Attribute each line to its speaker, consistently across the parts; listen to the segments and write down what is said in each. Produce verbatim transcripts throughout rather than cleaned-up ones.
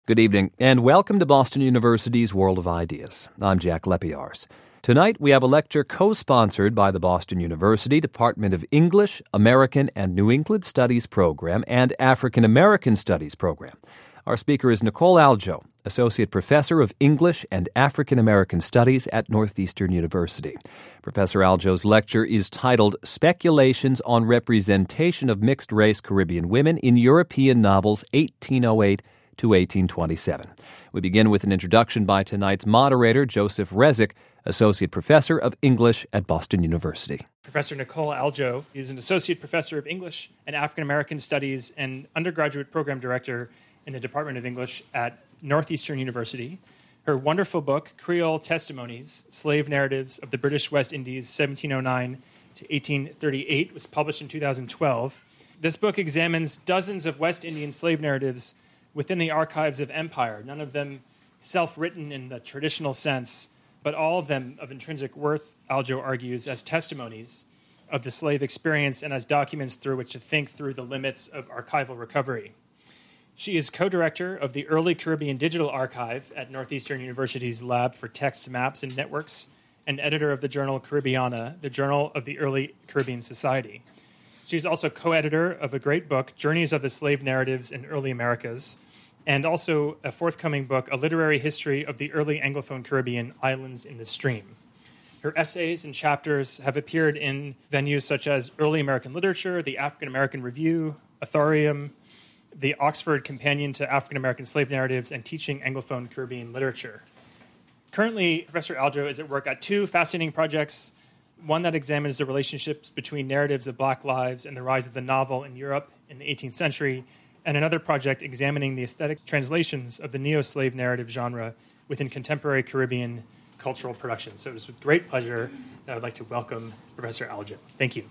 Speaker 1: Good evening, and welcome to Boston University's World of Ideas. I'm Jack Lepiars. Tonight, we have a lecture co-sponsored by the Boston University Department of English, American, and New England Studies Program and African American Studies Program. Our speaker is Nicole Aljoe, Associate Professor of English and African American Studies at Northeastern University. Professor Aljoe's lecture is titled Speculations on Representation of Mixed-Race Caribbean Women in European Novels eighteen oh eight to eighteen twenty-seven. We begin with an introduction by tonight's moderator, Joseph Resig, Associate Professor of English at Boston University.
Speaker 2: Professor Nicole Aljoe is an Associate Professor of English and African American Studies and Undergraduate Program Director in the Department of English at Northeastern University. Her wonderful book, Creole Testimonies, Slave Narratives of the British West Indies, seventeen oh nine to eighteen thirty-eight, was published in two thousand twelve. This book examines dozens of West Indian slave narratives within the archives of empire, none of them self-written in the traditional sense, but all of them of intrinsic worth, Aljoe argues, as testimonies of the slave experience and as documents through which to think through the limits of archival recovery. She is co-director of the Early Caribbean Digital Archive at Northeastern University's Lab for Text, Maps, and Networks, and editor of the journal Caribbeana, the journal of the Early Caribbean Society. She's also co-editor of a great book, Journeys of the Slave Narratives in Early Americas, and also a forthcoming book, A Literary History of the Early Anglophone Caribbean, Islands in the Stream. Her essays and chapters have appeared in venues such as Early American Literature, the African American Review, Authorium, the Oxford Companion to African American Slave Narratives, and Teaching Anglophone Caribbean Literature. Currently, Professor Aljoe is at work at two fascinating projects, one that examines the relationships between narratives of Black lives and the rise of the novel in Europe in the eighteenth century, and another project examining the aesthetic translations of the neo-slave narrative genre within contemporary Caribbean cultural production. So it is with great pleasure that I'd like to welcome Professor Aljoe. Thank you.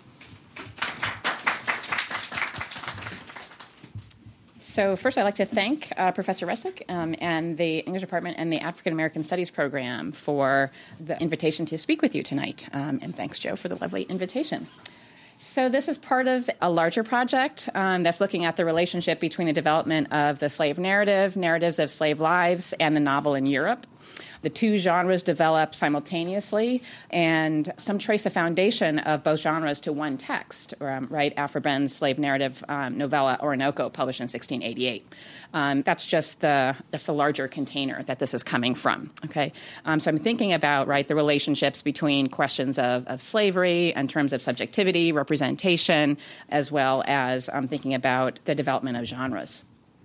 Speaker 3: So first, I'd like to thank uh, Professor Resig um, and the English Department and the African American Studies Program for the invitation to speak with you tonight. Um, and thanks, Joe, for the lovely invitation. So this is part of a larger project um, that's looking at the relationship between the development of the slave narrative, narratives of slave lives, and the novel in Europe. The two genres develop simultaneously, and some trace a foundation of both genres to one text, um, right? Aphra Behn's slave narrative um, novella Orinoco, published in sixteen eighty-eight. Um, that's just the that's the larger container that this is coming from. Okay, um, so I'm thinking about right the relationships between questions of, of slavery in terms of subjectivity, representation, as well as um, thinking about the development of genres.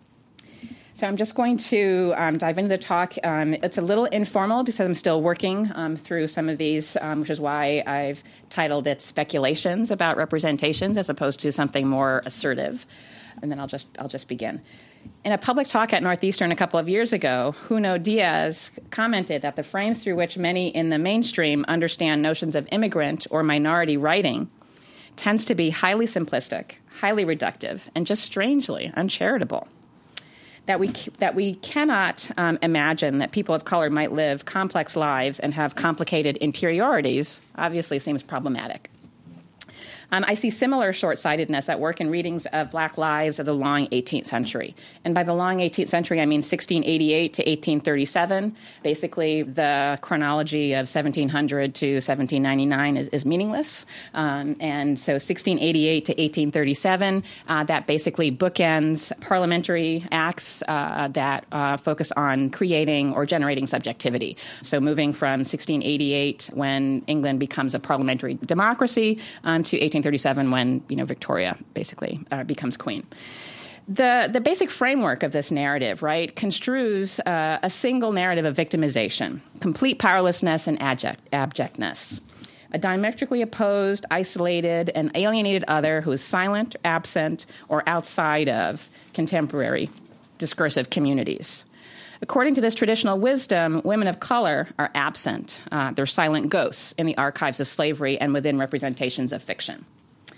Speaker 3: So I'm just going to um, dive into the talk. Um, it's a little informal because I'm still working um, through some of these, um, which is why I've titled it Speculations about Representations as opposed to something more assertive. And then I'll just I'll just begin. In a public talk at Northeastern a couple of years ago, Junot Diaz commented that the frames through which many in the mainstream understand notions of immigrant or minority writing tends to be highly simplistic, highly reductive, and just strangely uncharitable. That we that we cannot um, imagine that people of color might live complex lives and have complicated interiorities obviously seems problematic. Um, I see similar short-sightedness at work in readings of Black lives of the long eighteenth century. And by the long eighteenth century, I mean sixteen eighty-eight to eighteen thirty-seven. Basically, the chronology of seventeen hundred to seventeen ninety-nine is, is meaningless. Um, and so sixteen eighty-eight to eighteen thirty-seven, uh, that basically bookends parliamentary acts uh, that uh, focus on creating or generating subjectivity. So moving from sixteen eighty-eight, when England becomes a parliamentary democracy, um, to eighteen thirty-seven, when you know Victoria basically uh, becomes queen. The the basic framework of this narrative, right, construes uh, a single narrative of victimization, complete powerlessness, and abject, abjectness. A diametrically opposed, isolated, and alienated other who is silent, absent, or outside of contemporary discursive communities. According to this traditional wisdom, women of color are absent. Uh, they're silent ghosts in the archives of slavery and within representations of fiction.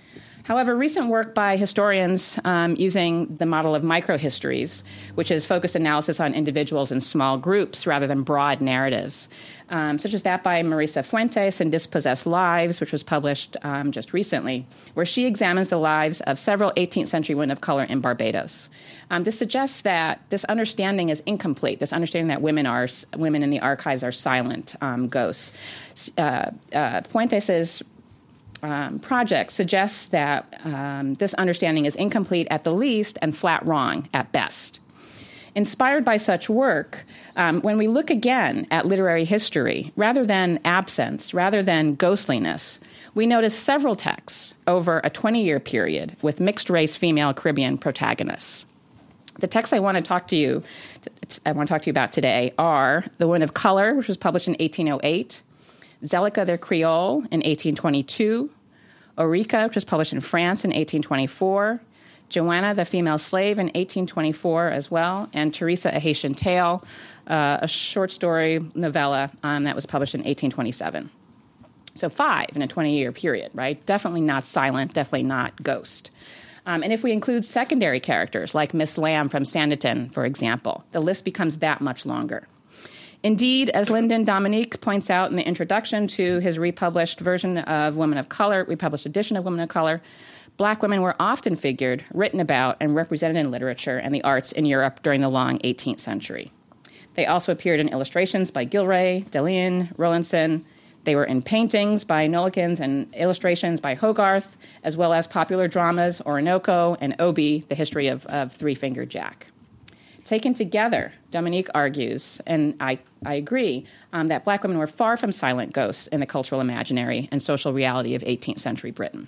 Speaker 3: However, recent work by historians um, using the model of microhistories, which is focused analysis on individuals in small groups rather than broad narratives, um, such as that by Marisa Fuentes in Dispossessed Lives, which was published um, just recently, where she examines the lives of several eighteenth century women of color in Barbados. Um, this suggests that this understanding is incomplete, this understanding that women are women in the archives are silent um, ghosts. Uh, uh, Fuentes' Um, project suggests that um, this understanding is incomplete at the least and flat wrong at best. Inspired by such work, um, when we look again at literary history, rather than absence, rather than ghostliness, we notice several texts over a twenty-year period with mixed-race female Caribbean protagonists. The texts I want to talk to you, I want to talk to you about today are The Women of Color, which was published in eighteen oh eight, Zelika the Creole in eighteen twenty-two, Ourika, which was published in France in eighteen twenty-four, Joanna the Female Slave in eighteen twenty-four as well, and Teresa, a Haitian Tale, uh, a short story novella um, that was published in eighteen twenty-seven. So five in a twenty-year period, right? Definitely not silent, definitely not ghost. Um, and if we include secondary characters like Miss Lamb from Sanditon, for example, the list becomes that much longer. Indeed, as Lyndon Dominique points out in the introduction to his republished version of Women of Color, republished edition of Women of Color, Black women were often figured, written about, and represented in literature and the arts in Europe during the long eighteenth century. They also appeared in illustrations by Gilray, Deligne, Rowlandson. They were in paintings by Nollekens and illustrations by Hogarth, as well as popular dramas, Orinoco and Obi, the history of, of Three-Fingered Jack. Taken together, Dominique argues, and I, I agree, um, that Black women were far from silent ghosts in the cultural imaginary and social reality of eighteenth century Britain.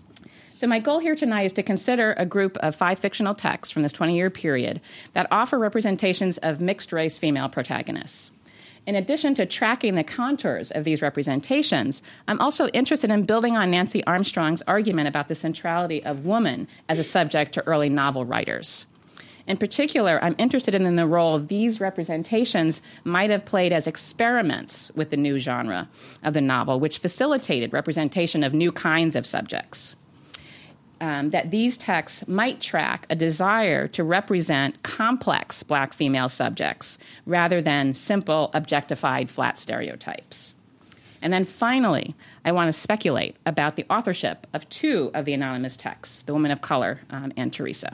Speaker 3: So my goal here tonight is to consider a group of five fictional texts from this twenty-year period that offer representations of mixed-race female protagonists. In addition to tracking the contours of these representations, I'm also interested in building on Nancy Armstrong's argument about the centrality of woman as a subject to early novel writers. In particular, I'm interested in the role these representations might have played as experiments with the new genre of the novel, which facilitated representation of new kinds of subjects. Um, that these texts might track a desire to represent complex Black female subjects rather than simple, objectified, flat stereotypes. And then finally, I want to speculate about the authorship of two of the anonymous texts, The Women of Color um, and Teresa.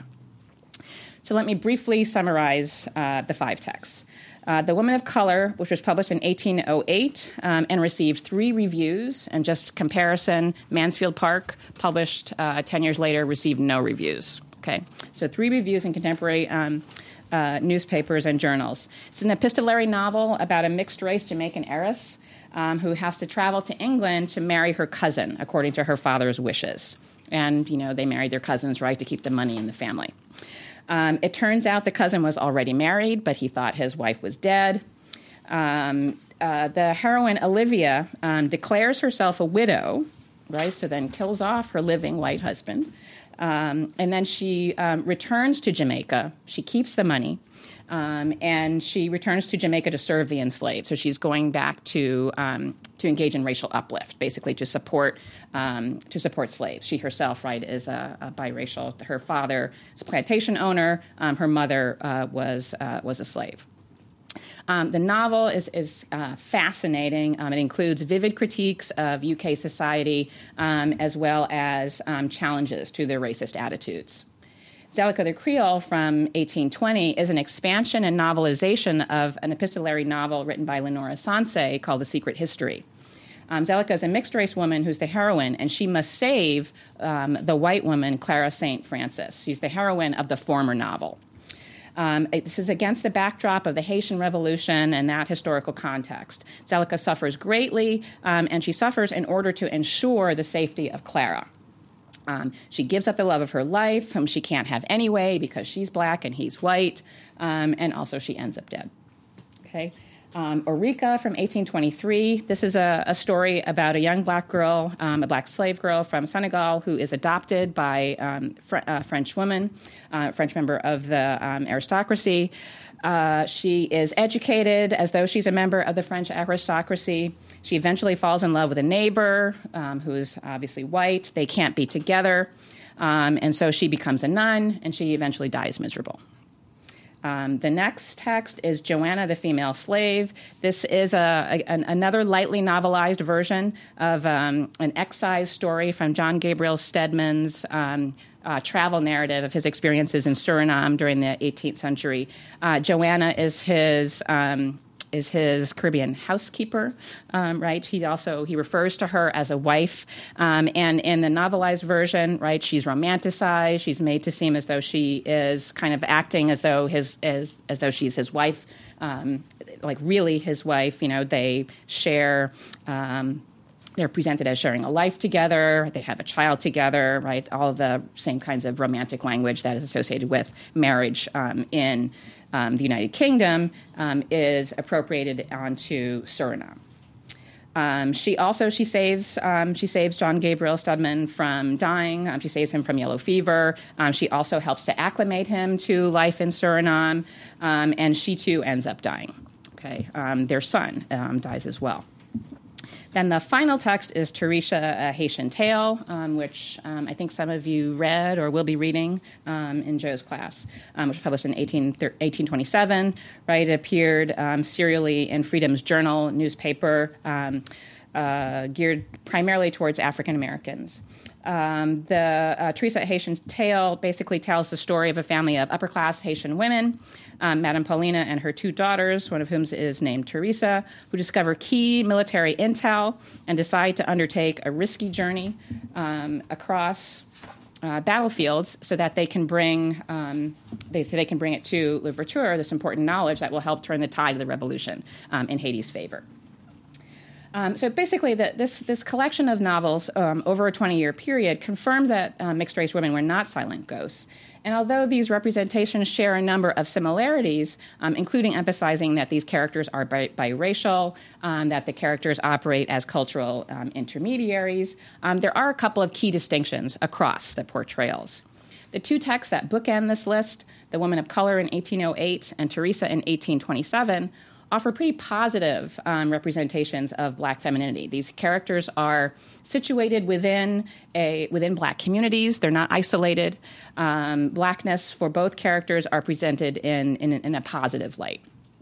Speaker 3: So let me briefly summarize uh, the five texts. Uh, the Women of Color, which was published in eighteen oh eight um, and received three reviews, and just comparison, Mansfield Park, published uh, ten years later, received no reviews. Okay, so three reviews in contemporary um, uh, newspapers and journals. It's an epistolary novel about a mixed-race Jamaican heiress um, who has to travel to England to marry her cousin, according to her father's wishes. And, you know, they married their cousins, right, to keep the money in the family. Um, it turns out the cousin was already married, but he thought his wife was dead. Um, uh, the heroine, Olivia, um, declares herself a widow, right, so then kills off her living white husband. Um, and then she um, returns to Jamaica. She keeps the money, um, and she returns to Jamaica to serve the enslaved. So she's going back to um, to engage in racial uplift, basically to support um, to support slaves. She herself, right, is a, a biracial. Her father is a plantation owner. Um, her mother uh, was uh, was a slave. Um, the novel is, is uh, fascinating. Um, it includes vivid critiques of U K society um, as well as um, challenges to their racist attitudes. Zelika the Creole from eighteen twenty is an expansion and novelization of an epistolary novel written by Lenora Sanse called The Secret History. Um, Zelika is a mixed-race woman who's the heroine, and she must save um, the white woman, Clara Saint Francis. She's the heroine of the former novel. Um, this is against the backdrop of the Haitian Revolution and that historical context. Zelika suffers greatly, um, and she suffers in order to ensure the safety of Clara. Um, she gives up the love of her life, whom she can't have anyway because she's Black and he's white, um, and also she ends up dead. Okay. Um, Ourika from eighteen twenty-three. This is a, a story about a young Black girl, um, a Black slave girl from Senegal who is adopted by um, fr- a French woman, uh, French member of the um, aristocracy. Uh, she is educated as though she's a member of the French aristocracy. She eventually falls in love with a neighbor um, who is obviously white. They can't be together. Um, and so she becomes a nun, and she eventually dies miserable. Um, the next text is Joanna, the Female Slave. This is a, a, an, another lightly novelized version of um, an excise story from John Gabriel Stedman's um, uh, travel narrative of his experiences in Suriname during the eighteenth century. Uh, Joanna is his... Um, is his Caribbean housekeeper, um, right? He also, he refers to her as a wife. Um, and in the novelized version, right, she's romanticized. She's made to seem as though she is kind of acting as though his, as, as though she's his wife, um, like really his wife. You know, they share, um, they're presented as sharing a life together. They have a child together, right? All of the same kinds of romantic language that is associated with marriage um, in Um, the United Kingdom um, is appropriated onto Suriname. Um, she also she saves um, she saves John Gabriel Stedman from dying. Um, she saves him from yellow fever. Um, she also helps to acclimate him to life in Suriname, um, and she too ends up dying. Okay, um, their son um, dies as well. Then the final text is Teresa, A Haitian Tale, um, which um, I think some of you read or will be reading um, in Joe's class, um, which was published in eighteen twenty-seven, right? It appeared um, serially in Freedom's Journal newspaper, um, uh, geared primarily towards African Americans. Um, the uh, Teresa, A Haitian Tale basically tells the story of a family of upper-class Haitian women, um, Madame Paulina and her two daughters, one of whom is named Teresa, who discover key military intel and decide to undertake a risky journey um, across uh, battlefields so that they can bring um, they, so they can bring it to Louverture, this important knowledge that will help turn the tide of the revolution um, in Haiti's favor. Um, so basically, the, this this collection of novels um, over a twenty-year period confirms that uh, mixed-race women were not silent ghosts. And although these representations share a number of similarities, um, including emphasizing that these characters are bi- biracial, um, that the characters operate as cultural um, intermediaries, um, there are a couple of key distinctions across the portrayals. The two texts that bookend this list, The Woman of Color in eighteen oh eight and Teresa in eighteen twenty-seven, offer pretty positive um, representations of Black femininity. These characters are situated within a within Black communities. They're not isolated. Um, Blackness for both characters are presented in, in, in a positive light.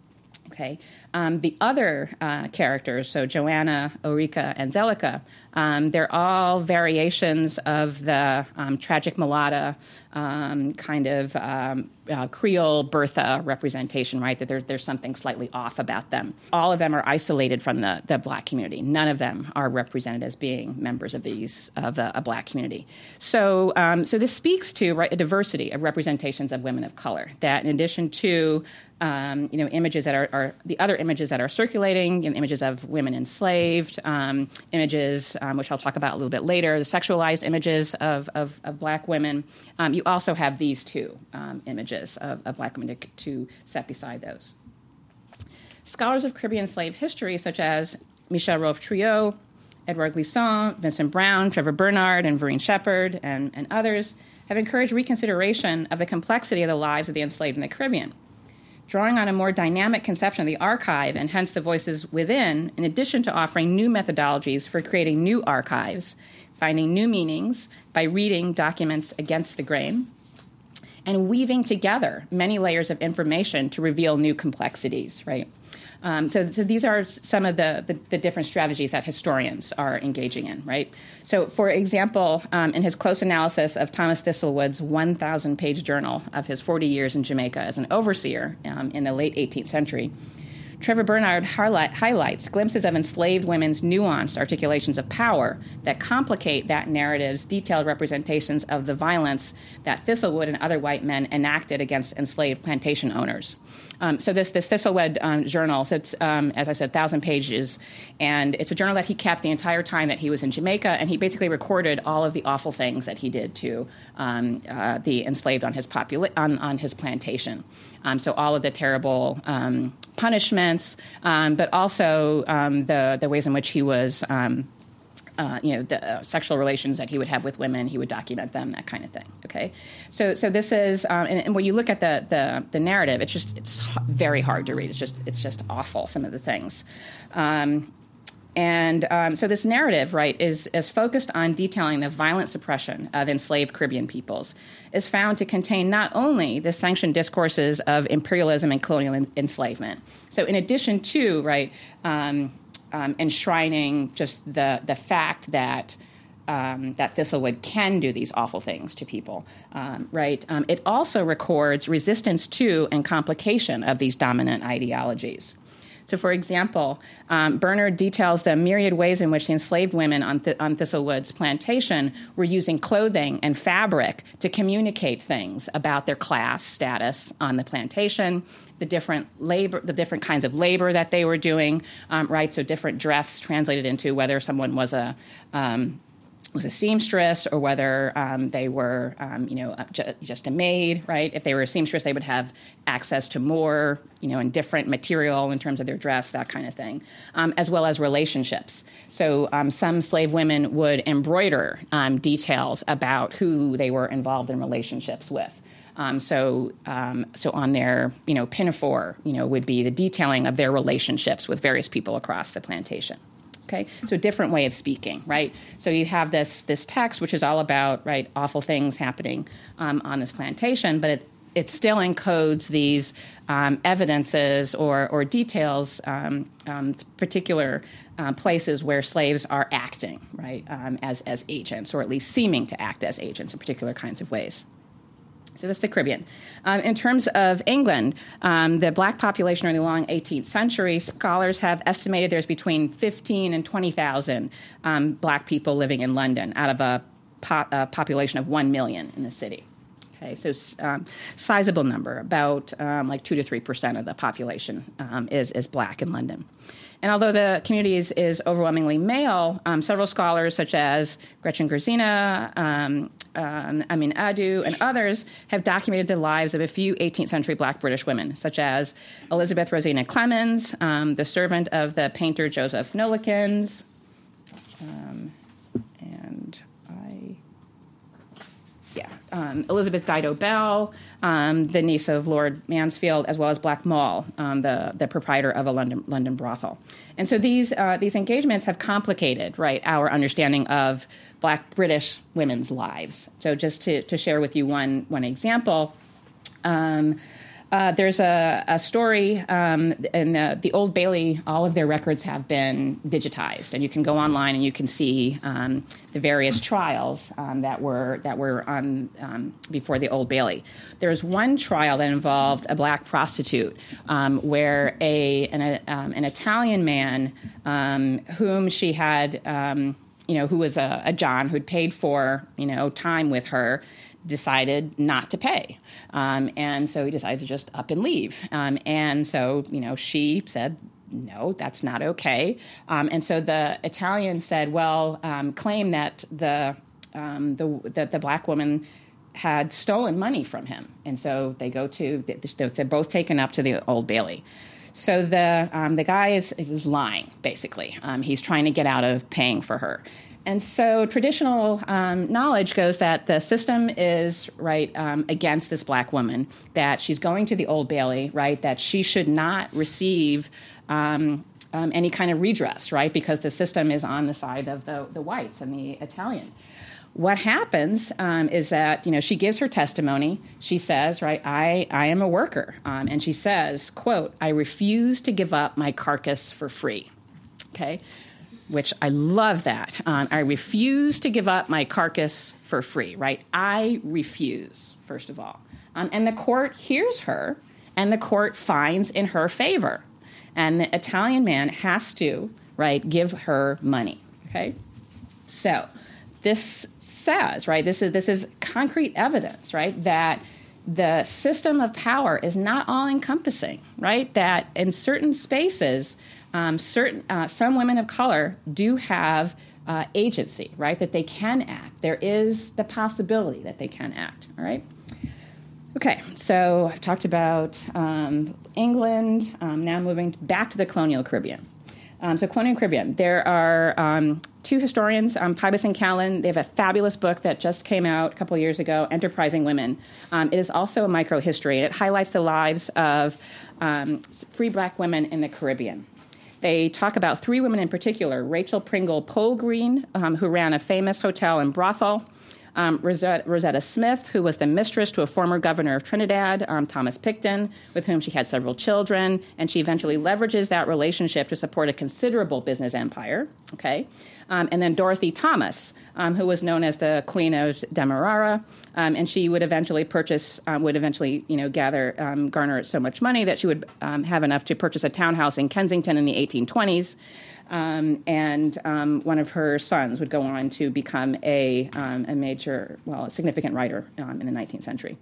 Speaker 3: Okay. Um, the other uh, characters, so Joanna, Ulrika, and Zelica, um, they're all variations of the um, tragic mulatta um, kind of um, uh, Creole Bertha representation, right? That there, there's something slightly off about them. All of them are isolated from the, the Black community. None of them are represented as being members of these of a, a Black community. So, um, so this speaks to right, a diversity of representations of women of color. That in addition to Um, you know, images that are, are the other images that are circulating, you know, images of women enslaved, um, images, um, which I'll talk about a little bit later, the sexualized images of, of, of Black women. Um, you also have these two um, images of, of Black women to, to set beside those. Scholars of Caribbean slave history, such as Michel Rolfe-Triot, Edouard Glissant, Vincent Brown, Trevor Bernard, and Vereen Shepard, and, and others, have encouraged reconsideration of the complexity of the lives of the enslaved in the Caribbean, drawing on a more dynamic conception of the archive and hence the voices within, in addition to offering new methodologies for creating new archives, finding new meanings by reading documents against the grain, and weaving together many layers of information to reveal new complexities, right? Um, so, so these are some of the, the, the different strategies that historians are engaging in, right? So, for example, um, in his close analysis of Thomas Thistlewood's one thousand page journal of his forty years in Jamaica as an overseer um, in the late eighteenth century, Trevor Bernard highlight, highlights glimpses of enslaved women's nuanced articulations of power that complicate that narrative's detailed representations of the violence that Thistlewood and other white men enacted against enslaved plantation owners. Um, so this this Thistlewood um, journal, so it's, um, as I said, one thousand pages, and it's a journal that he kept the entire time that he was in Jamaica, and he basically recorded all of the awful things that he did to um, uh, the enslaved on his popula- on, on his plantation. Um, so all of the terrible um, punishments, um, but also um, the the ways in which he was. Um, Uh, you know, the uh, sexual relations that he would have with women, he would document them, that kind of thing. Okay, so so this is, um, and, and when you look at the, the the narrative, it's just it's very hard to read. It's just it's just awful. Some of the things. Um, and um, so this narrative, right, is, is focused on detailing the violent suppression of enslaved Caribbean peoples, is found to contain not only the sanctioned discourses of imperialism and colonial en- enslavement. So in addition to, right, um, um, enshrining just the, the fact that Um, that Thistlewood can do these awful things to people, um, right? Um, it also records resistance to and complication of these dominant ideologies. So, for example, um, Bernard details the myriad ways in which the enslaved women on, Th- on Thistlewood's plantation were using clothing and fabric to communicate things about their class status on the plantation, the different labor, the different kinds of labor that they were doing, um, right? So, different dress translated into whether someone was a um, was a seamstress or whether um, they were, um, you know, ju- just a maid, right? If they were a seamstress, they would have access to more, you know, and different material in terms of their dress, that kind of thing, um, as well as relationships. So um, some slave women would embroider um, details about who they were involved in relationships with. Um, so, um, so on their, you know, pinafore, you know, would be the detailing of their relationships with various people across the plantation. Okay, so different way of speaking, right? So you have this this text, which is all about, right, awful things happening um, on this plantation, but it, it still encodes these um, evidences or, or details, um, um, particular uh, places where slaves are acting, right, um, as, as agents, or at least seeming to act as agents in particular kinds of ways. So that's the Caribbean. Um, in terms of England, um, the black population in the long eighteenth century, scholars have estimated there's between fifteen and twenty thousand um, black people living in London out of a, po- a population of one million in the city. Okay, so um, sizable number, about um, like two to three percent of the population um, is, is black in London. And although the community is, is overwhelmingly male, um, several scholars such as Gretchen Gersina, um, um, Amin Adu, and others have documented the lives of a few eighteenth century black British women, such as Elizabeth Rosina Clemens, um, the servant of the painter Joseph Nollekens, um, and I... Yeah, um, Elizabeth Dido Bell, um, the niece of Lord Mansfield, as well as Black Moll, um, the the proprietor of a London London brothel. And so these uh, these engagements have complicated, right, our understanding of black British women's lives. So just to, to share with you one one example. Um, Uh, there's a, a story um, in the, the Old Bailey. All of their records have been digitized, and you can go online and you can see um, the various trials um, that were that were on um, before the Old Bailey. There's one trial that involved a black prostitute, um, where a an, a, um, an Italian man um, whom she had, um, you know, who was a, a John who'd paid for, you know, time with her, decided not to pay. Um, and so he decided to just up and leave. Um, and so, you know, she said, no, that's not okay. Um, and so the Italian said, well, um, claim that the, um, the, the, the black woman had stolen money from him. And so they go to, they're both taken up to the Old Bailey. So the, um, the guy is, is lying, basically. Um, he's trying to get out of paying for her. And so traditional um, knowledge goes that the system is, right, um, against this black woman, that she's going to the Old Bailey, right, that she should not receive um, um, any kind of redress, right, because the system is on the side of the, the whites and the Italian. What happens um, is that, you know, she gives her testimony. She says, right, I, I am a worker. Um, and she says, quote, I refuse to give up my carcass for free. Okay. Which I love that. Um, I refuse to give up my carcass for free, right? I refuse, first of all. Um, and the court hears her, and the court finds in her favor. And the Italian man has to, right, give her money, okay? So this says, right, this is this is concrete evidence, right, that the system of power is not all-encompassing, right? That in certain spaces, Um, certain uh, some women of color do have uh, agency, right? That they can act. There is the possibility that they can act. All right. Okay. So I've talked about um, England. Um, now moving back to the colonial Caribbean. Um, so colonial Caribbean. There are um, two historians, um, Pybus and Callan. They have a fabulous book that just came out a couple of years ago, Enterprising Women. Um, it is also a microhistory, and it highlights the lives of um, free black women in the Caribbean. they talk about three women in particular: Rachel Pringle Polgreen, um, who ran a famous hotel and brothel; um, Rosetta, Rosetta Smith, who was the mistress to a former governor of Trinidad, um, Thomas Picton, with whom she had several children, and she eventually leverages that relationship to support a considerable business empire. Okay, um, and then Dorothy Thomas, Um, who was known as the Queen of Demerara, um, and she would eventually purchase, um, would eventually, you know, gather, um, garner so much money that she would um, have enough to purchase a townhouse in Kensington in the eighteen twenties, um, and um, one of her sons would go on to become a, um, a major, well, a significant writer um, in the nineteenth century.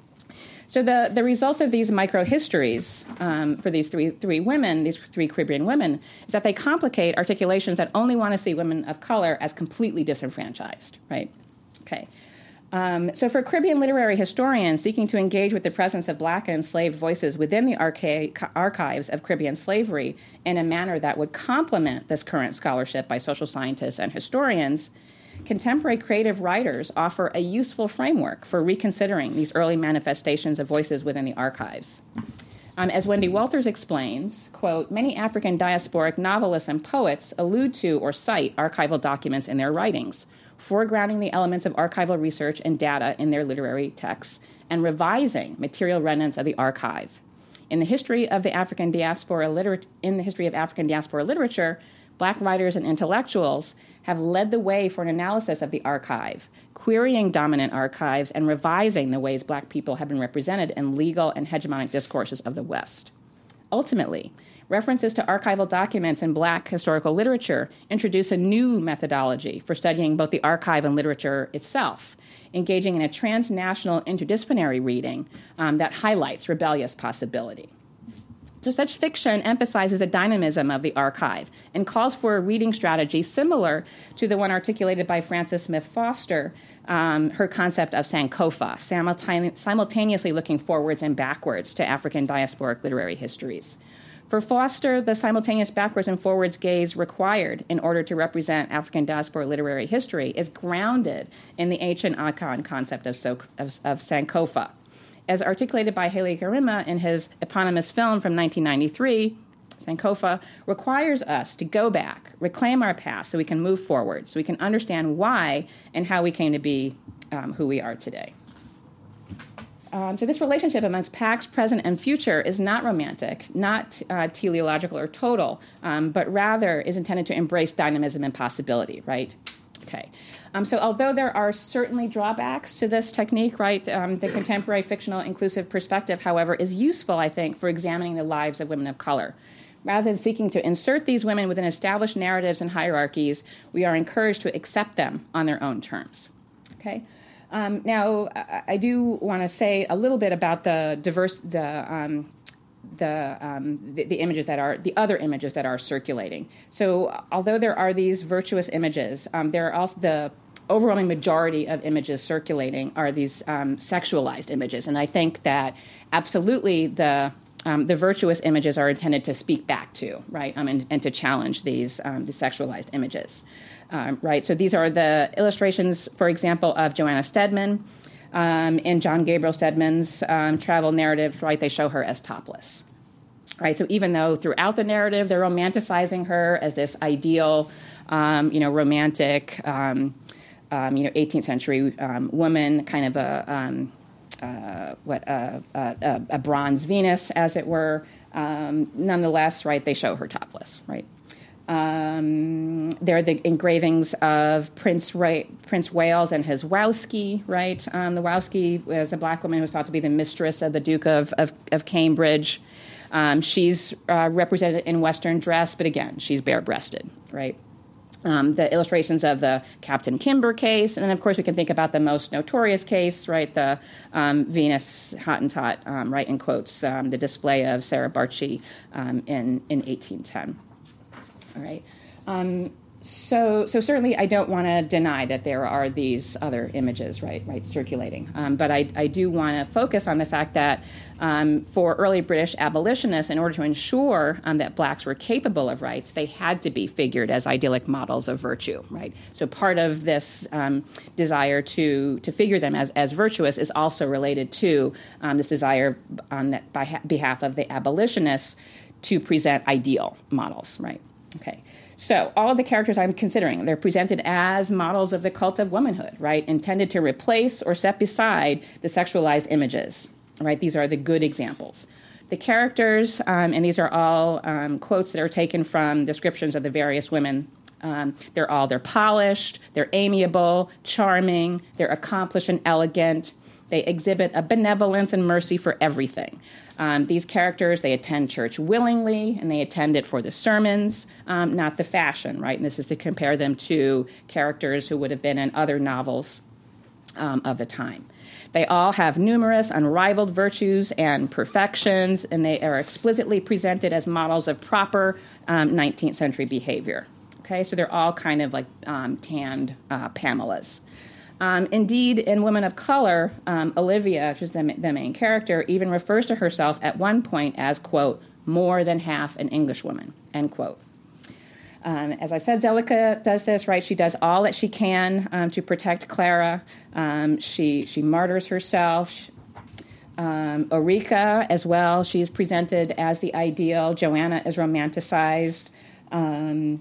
Speaker 3: So the, the result of these microhistories um, for these three three women, these three Caribbean women, is that they complicate articulations that only want to see women of color as completely disenfranchised, right? Okay. Um, so for Caribbean literary historians seeking to engage with the presence of Black and enslaved voices within the archa- archives of Caribbean slavery in a manner that would complement this current scholarship by social scientists and historians, contemporary creative writers offer a useful framework for reconsidering these early manifestations of voices within the archives. Um, as Wendy Walters explains, quote, many African diasporic novelists and poets allude to or cite archival documents in their writings, foregrounding the elements of archival research and data in their literary texts, and revising material remnants of the archive. In the history of the African diaspora liter- in the history of African diaspora literature, Black writers and intellectuals have led the way for an analysis of the archive, querying dominant archives and revising the ways Black people have been represented in legal and hegemonic discourses of the West. Ultimately, references to archival documents in Black historical literature introduce a new methodology for studying both the archive and literature itself, engaging in a transnational interdisciplinary reading um, that highlights rebellious possibility. So such fiction emphasizes the dynamism of the archive and calls for a reading strategy similar to the one articulated by Frances Smith Foster, um, her concept of Sankofa, simultane- simultaneously looking forwards and backwards to African diasporic literary histories. For Foster, the simultaneous backwards and forwards gaze required in order to represent African diaspora literary history is grounded in the ancient icon concept of, so- of, of Sankofa. As articulated by Haile Gerima in his eponymous film from nineteen ninety-three, Sankofa requires us to go back, reclaim our past so we can move forward, so we can understand why and how we came to be um, who we are today. Um, so this relationship amongst past, present, and future is not romantic, not uh, teleological or total, um, but rather is intended to embrace dynamism and possibility, right? Okay. Um, so although there are certainly drawbacks to this technique, right, um, the contemporary fictional inclusive perspective, however, is useful, I think, for examining the lives of women of color. Rather than seeking to insert these women within established narratives and hierarchies, we are encouraged to accept them on their own terms. Okay. Um, now, I, I do want to say a little bit about the diverse, the um, the, um, the the images that are the other images that are circulating. So, although there are these virtuous images, um, there are also the overwhelming majority of images circulating are these um, sexualized images, and I think that absolutely the um, the virtuous images are intended to speak back to, right, um, and, and to challenge these um, the sexualized images, um, right. So these are the illustrations, for example, of Joanna Stedman. Um, in John Gabriel Stedman's um, travel narrative, right, they show her as topless, right? So even though throughout the narrative they're romanticizing her as this ideal, um, you know, romantic, um, um, you know, eighteenth century um, woman, kind of a um, uh, what uh, uh, a bronze Venus, as it were. Um, nonetheless, right, they show her topless, right? Um, there are the engravings of Prince Ray, Prince Wales and his Wowski, right? Um, the Wowski was a black woman who was thought to be the mistress of the Duke of, of, of Cambridge. Um, she's uh, represented in Western dress, but again, she's bare-breasted, right? Um, the illustrations of the Captain Kimber case, and then, of course, we can think about the most notorious case, right, the um, Venus Hottentot, um, right, in quotes, um, the display of Sarah Barchi um, in, in eighteen ten. All right. Um, so, so certainly, I don't want to deny that there are these other images, right, right, circulating. Um, but I, I do want to focus on the fact that um, for early British abolitionists, in order to ensure um, that blacks were capable of rights, they had to be figured as idyllic models of virtue, right? So part of this um, desire to to figure them as as virtuous is also related to um, this desire on that by ha- behalf of the abolitionists to present ideal models, right? Okay. So all of the characters I'm considering, they're presented as models of the cult of womanhood, right? Intended to replace or set beside the sexualized images, right? These are the good examples. The characters, um, and these are all um, quotes that are taken from descriptions of the various women. Um, they're all, they're polished, they're amiable, charming, they're accomplished and elegant. They exhibit a benevolence and mercy for everything. Um, these characters, they attend church willingly, and they attend it for the sermons, um, not the fashion, right? And this is to compare them to characters who would have been in other novels um, of the time. They all have numerous, unrivaled virtues and perfections, and they are explicitly presented as models of proper um, nineteenth century behavior. Okay, so they're all kind of like um, tanned uh, Pamelas. Um, indeed, in Women of Color, um, Olivia, which is the, the main character, even refers to herself at one point as, quote, more than half an Englishwoman, end quote. Um, as I said, Zellica does this, right? She does all that she can um, to protect Clara. Um, she she martyrs herself. Um, Ulrica, as well, she's presented as the ideal. Joanna is romanticized. Um,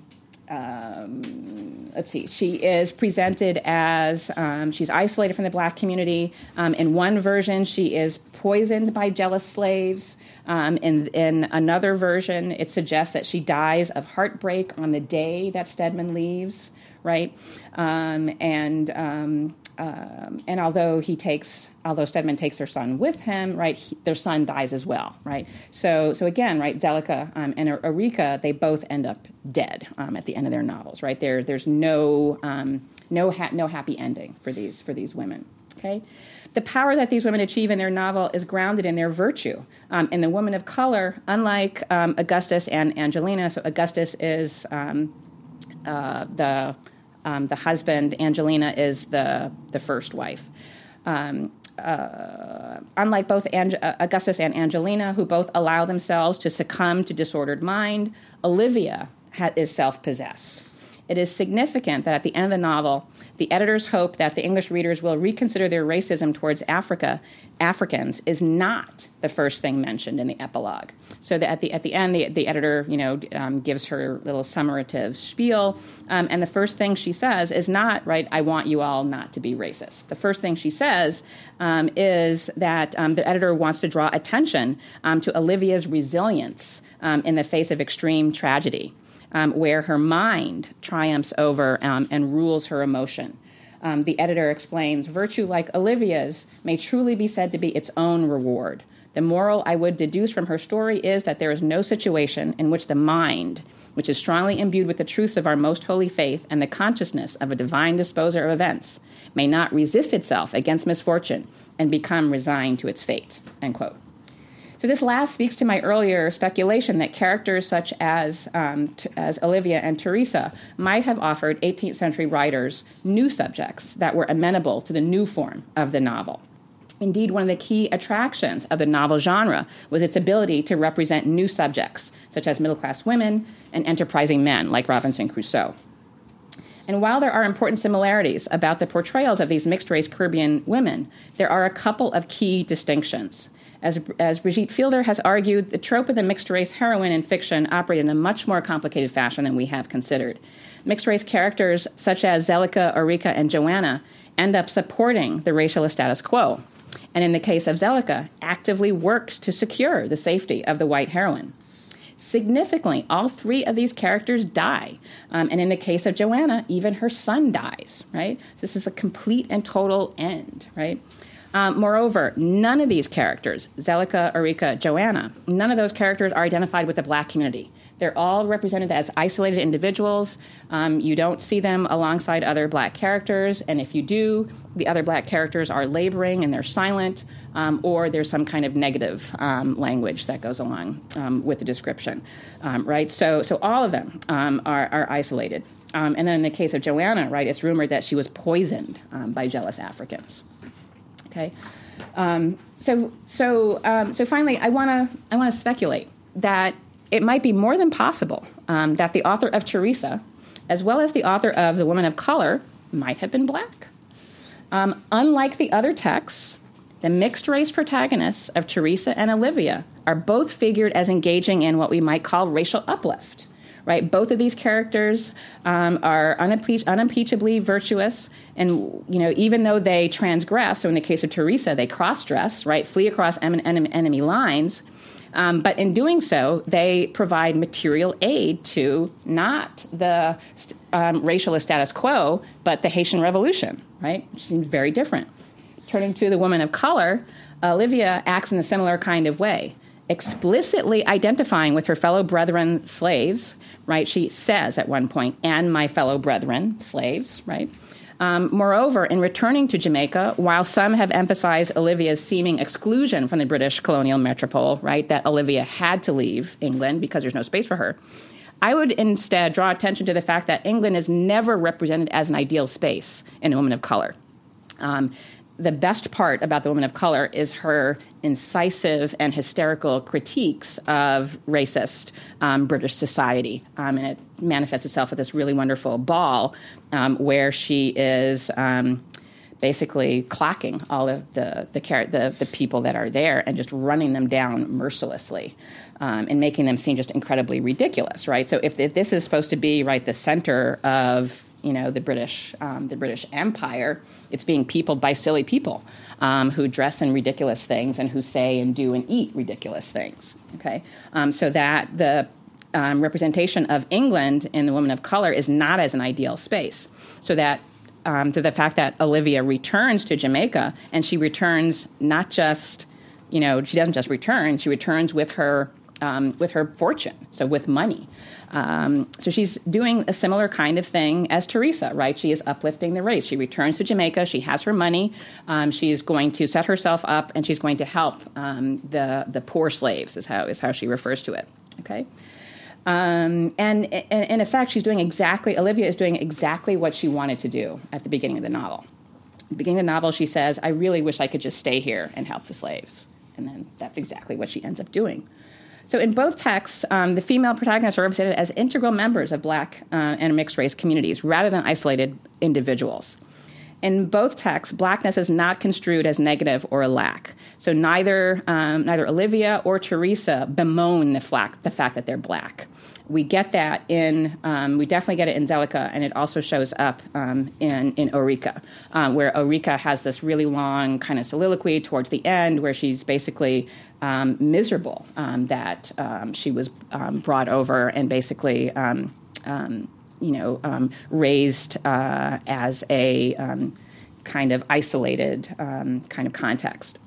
Speaker 3: um, let's see, she is presented as, um, she's isolated from the black community. Um, in one version, she is poisoned by jealous slaves. Um, in, in another version, it suggests that she dies of heartbreak on the day that Stedman leaves, right? Um, and um, um, and although he takes, although Stedman takes their son with him, right, he, their son dies as well, right? So so again, right, Zellica um, and Ulrica, they both end up dead um, at the end of their novels, right? There there's no um, no ha- no happy ending for these for these women, okay? The power that these women achieve in their novel is grounded in their virtue. Um, in The Woman of Color, unlike um, Augustus and Angelina, so Augustus is um, uh, the um, the husband, Angelina is the the first wife. Um, uh, unlike both Ange- uh, Augustus and Angelina, who both allow themselves to succumb to disordered mind, Olivia ha- is self-possessed. It is significant that at the end of the novel, the editors hope that the English readers will reconsider their racism towards Africa, Africans, is not the first thing mentioned in the epilogue. So that at the at the end, the, the editor, you know, um, gives her little summative spiel, um, and the first thing she says is not, right, I want you all not to be racist. The first thing she says um, is that um, the editor wants to draw attention um, to Olivia's resilience um, in the face of extreme tragedy. Um, where her mind triumphs over um, and rules her emotion. Um, the editor explains, virtue like Olivia's may truly be said to be its own reward. The moral I would deduce from her story is that there is no situation in which the mind, which is strongly imbued with the truths of our most holy faith and the consciousness of a divine disposer of events, may not resist itself against misfortune and become resigned to its fate, end quote. So this last speaks to my earlier speculation that characters such as um, t- as Olivia and Teresa might have offered eighteenth century writers new subjects that were amenable to the new form of the novel. Indeed, one of the key attractions of the novel genre was its ability to represent new subjects, such as middle-class women and enterprising men like Robinson Crusoe. And while there are important similarities about the portrayals of these mixed-race Caribbean women, there are a couple of key distinctions. As, as Brigitte Fielder has argued, the trope of the mixed-race heroine in fiction operated in a much more complicated fashion than we have considered. Mixed-race characters such as Zellica, Ulrica, and Joanna end up supporting the racial status quo, and in the case of Zellica, actively worked to secure the safety of the white heroine. Significantly, all three of these characters die, um, and in the case of Joanna, even her son dies, right? So this is a complete and total end, right? Um, moreover, none of these characters, Zellica, Ulrica, Joanna, none of those characters are identified with the black community. They're all represented as isolated individuals. Um, you don't see them alongside other black characters, and if you do, the other black characters are laboring and they're silent, um, or there's some kind of negative um, language that goes along um, with the description, um, right? So, so all of them um, are, are isolated. Um, and then in the case of Joanna, right, it's rumored that she was poisoned um, by jealous Africans. Okay, um, so so um, so finally, I want to I want to speculate that it might be more than possible um, that the author of Teresa, as well as the author of The Woman of Color, might have been black. Um, unlike the other texts, The mixed-race protagonists of Teresa and Olivia are both figured as engaging in what we might call racial uplift. Right, both of these characters um, are unimpeach- unimpeachably virtuous, and you know, even though they transgress, so in the case of Teresa, they cross-dress, right, flee across em- en- enemy lines, um, but in doing so, they provide material aid to not the um, racialist status quo, but the Haitian Revolution, right, which seems very different. Turning to the woman of color, Olivia acts in a similar kind of way, explicitly identifying with her fellow brethren slaves, right? She says at one point, and my fellow brethren slaves, right? Um, moreover, in returning to Jamaica, while some have emphasized Olivia's seeming exclusion from the British colonial metropole, right, that Olivia had to leave England because there's no space for her, I would instead draw attention to the fact that England is never represented as an ideal space in a woman of color. Um, The best part about the woman of color is her incisive and hysterical critiques of racist um, British society. Um, and it manifests itself at this really wonderful ball um, where she is um, basically clocking all of the the, the the people that are there and just running them down mercilessly um, and making them seem just incredibly ridiculous, right? So if, if this is supposed to be, right, the center of you know, the British, um, the British Empire, it's being peopled by silly people um, who dress in ridiculous things and who say and do and eat ridiculous things. Okay, um, so that the um, representation of England in the woman of color is not as an ideal space. So that um, to the fact that Olivia returns to Jamaica, and she returns not just, you know, she doesn't just return; she returns with her um, with her fortune, so with money. Um, so she's doing a similar kind of thing as Teresa, right? She is uplifting the race. She returns to Jamaica. She has her money. Um, she's going to set herself up, and she's going to help um, the the poor slaves, is how is how she refers to it. Okay, um, and, and in effect, she's doing exactly. Olivia is doing exactly what she wanted to do at the beginning of the novel. At the beginning of the novel, she says, "I really wish I could just stay here and help the slaves," and then that's exactly what she ends up doing. So in both texts, um, the female protagonists are represented as integral members of Black uh, and mixed-race communities rather than isolated individuals. In both texts, Blackness is not construed as negative or a lack. So neither um, neither Olivia or Teresa bemoan the, flack, the fact that they're Black. We get that in, um, we definitely get it in Zellica, and it also shows up um, in, in Eureka, um, where Eureka has this really long kind of soliloquy towards the end where she's basically um, miserable um, that um, she was um, brought over and basically, um, um, you know, um, raised uh, as a um, kind of isolated um, kind of context.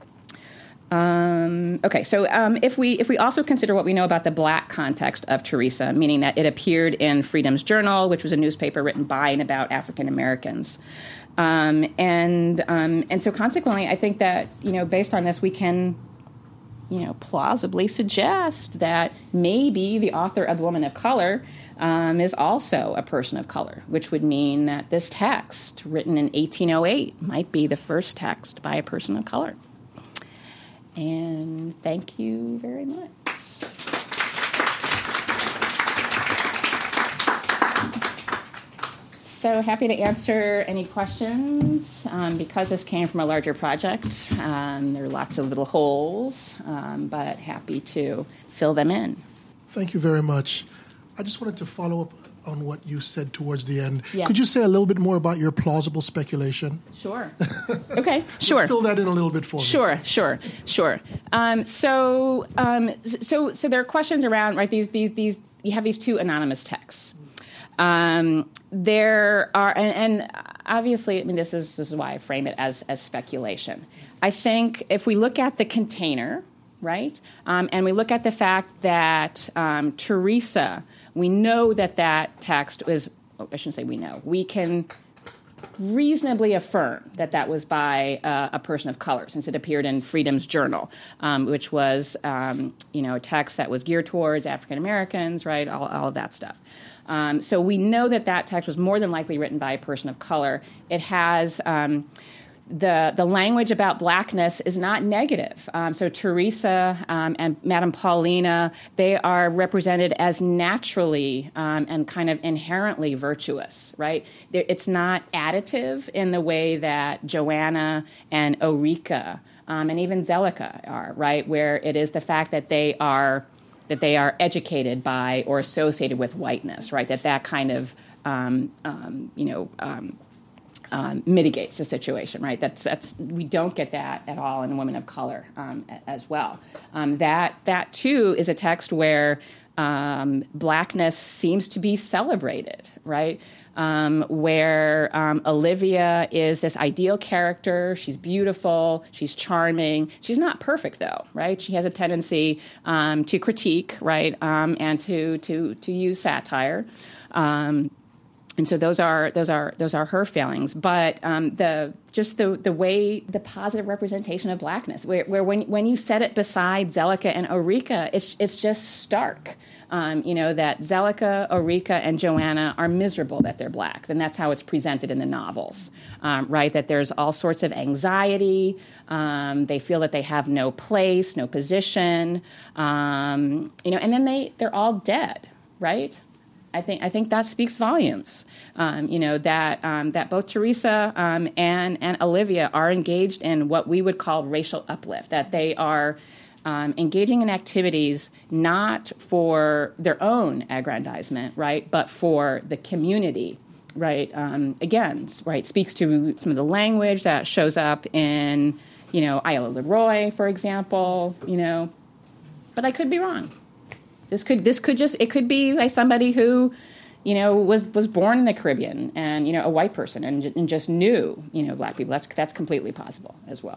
Speaker 3: Um, okay, so um, if we if we also consider what we know about the Black context of Teresa, meaning that it appeared in Freedom's Journal, which was a newspaper written by and about African Americans, um, and um, and so consequently, I think that you know based on this, we can you know plausibly suggest that maybe the author of The Woman of Color um, is also a person of color, which would mean that this text, written in eighteen oh eight, might be the first text by a person of color. And thank you very much. So happy to answer any questions. Um, because this came from a larger project, um, there are lots of little holes, um, but happy to fill them in.
Speaker 4: Thank you very much. I just wanted to follow up on what you said towards the end.
Speaker 3: Yeah.
Speaker 4: Could you say a little bit more about your plausible speculation?
Speaker 3: Sure. Okay,
Speaker 4: Just
Speaker 3: sure.
Speaker 4: fill that in a little bit for me.
Speaker 3: Sure, sure, sure. Um, so, um, so, so there are questions around, right? These, these, these. You have these two anonymous texts. Um, there are, and, and obviously, I mean, this is this is why I frame it as as speculation. I think if we look at the container, right, um, and we look at the fact that um, Teresa. We know that that text is, oh, I shouldn't say we know, we can reasonably affirm that that was by uh, a person of color, since it appeared in Freedom's Journal, um, which was, um, you know, a text that was geared towards African Americans, right, all, all of that stuff. Um, so we know that that text was more than likely written by a person of color. It has... Um, the the language about blackness is not negative. Um, so Teresa um, and Madame Paulina, they are represented as naturally um, and kind of inherently virtuous, right? They're, it's not additive in the way that Joanna and Ulrica um, and even Zellica are, right? Where it is the fact that they are that they are educated by or associated with whiteness, right? That that kind of um, um, you know. Um, Um, mitigates the situation, right? That's that's we don't get that at all in women of color um, as well. Um, that that too is a text where um, blackness seems to be celebrated, right? Um, where um, Olivia is this ideal character. She's beautiful. She's charming. She's not perfect, though, right? She has a tendency um, to critique, right, um, and to to to use satire. Um, And so those are those are those are her failings, but um, the just the the way the positive representation of blackness, where, where when when you set it beside Zellica and Ulrica, it's it's just stark. Um, you know that Zellica, Ulrica, and Joanna are miserable that they're black. Then that's how it's presented in the novels, um, right? That there's all sorts of anxiety. Um, they feel that they have no place, no position. Um, you know, and then they they're all dead, right? I think I think that speaks volumes. Um, you know that um, that both Teresa um, and and Olivia are engaged in what we would call racial uplift. That they are um, engaging in activities not for their own aggrandizement, right, but for the community, right. Um, again, right, speaks to some of the language that shows up in you know Iola Leroy, for example. You know, but I could be wrong. This could this could just it could be like somebody who, you know, was, was born in the Caribbean and you know a white person and, and just knew you know black people. That's that's completely possible as well.